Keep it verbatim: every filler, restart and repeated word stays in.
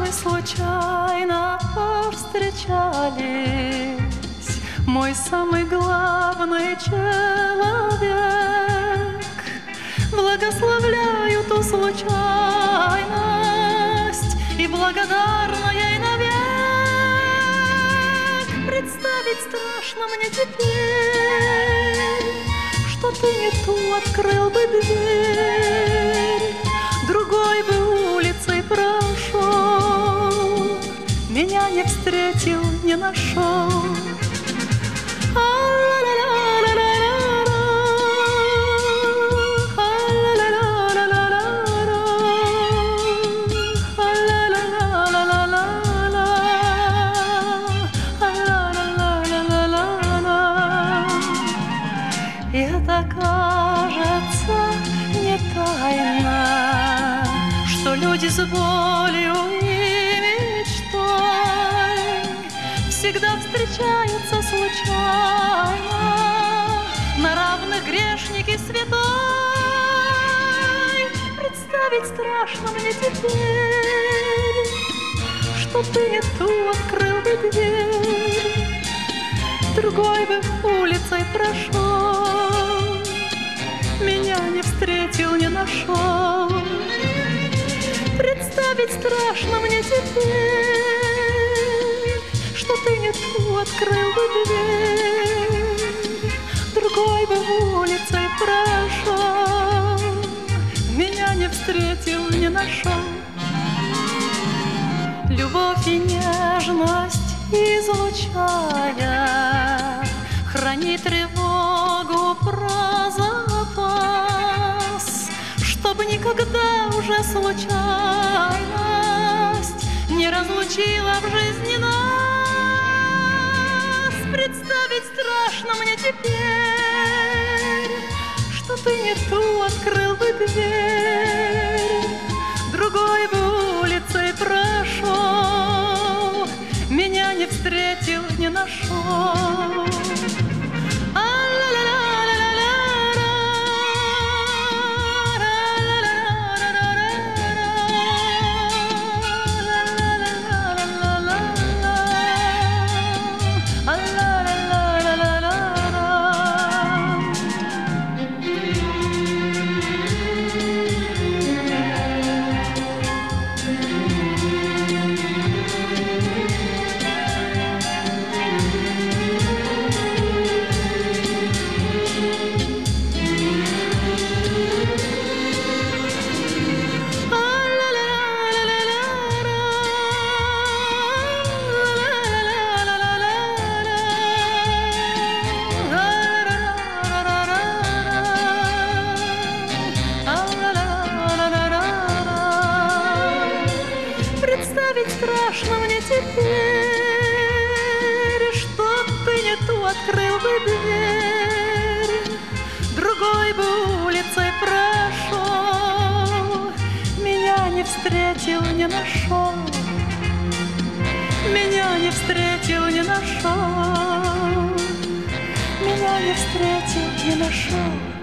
мы случайно повстречались, мой самый главный человек. Благословляю ту случайность и благодарна ей навек. Представить страшно мне теперь, что ты не ту открыл бы дверь, другой бы улицей прошел, меня не встретил, не нашел. И это кажется не тайна, что люди с болью и мечтой всегда встречаются случайно, на равных грешник и святой. Представить страшно мне теперь, что ты не ту открыл бы дверь, другой бы улицей прошел, меня не встретил, не нашел. Представить страшно мне теперь, что ты не ту открыл бы дверь, другой бы улицей прошел, меня не встретил, не нашел. Любовь и нежность излучая, храни тревогу про запас, чтобы никогда уже случайность не разлучила в жизни нас. Представить страшно мне теперь, что ты не ту открыл бы дверь, другой бы улицей прошел, меня не встретил, не нашел. Представить страшно мне теперь, что ты не ту открыл бы дверь, другой бы улицей прошел, меня не встретил, не нашел, меня не встретил, не нашел, меня не встретил, не нашел.